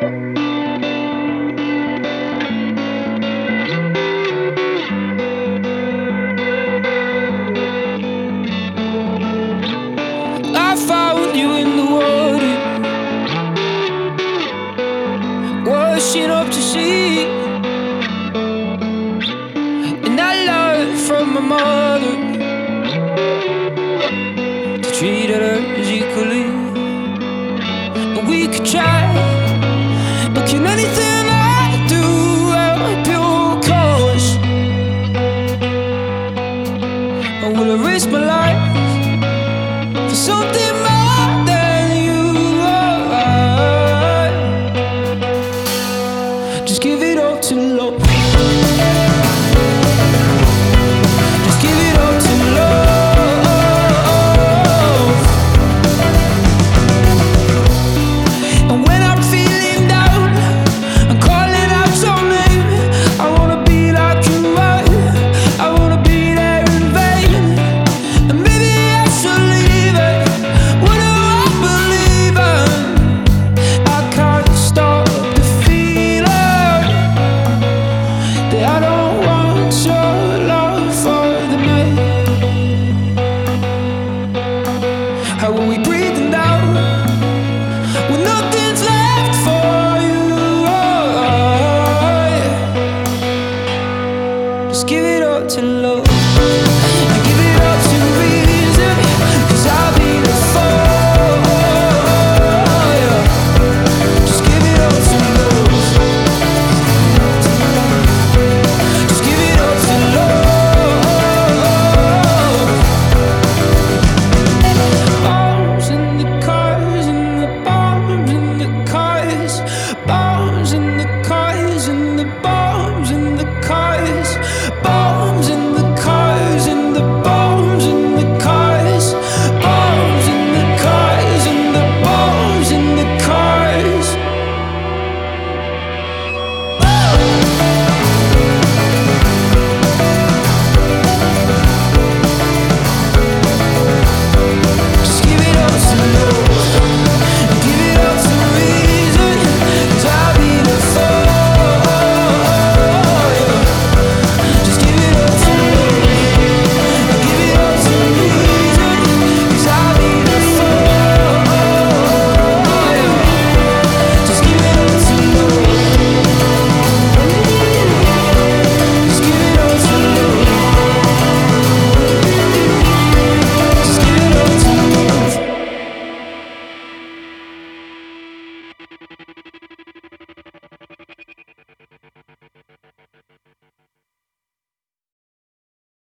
I found you in the water, washing up to sea, and I learned from my mother to treat others equally. And we could try, but can anything I do help your cause? Or will I risk my life for something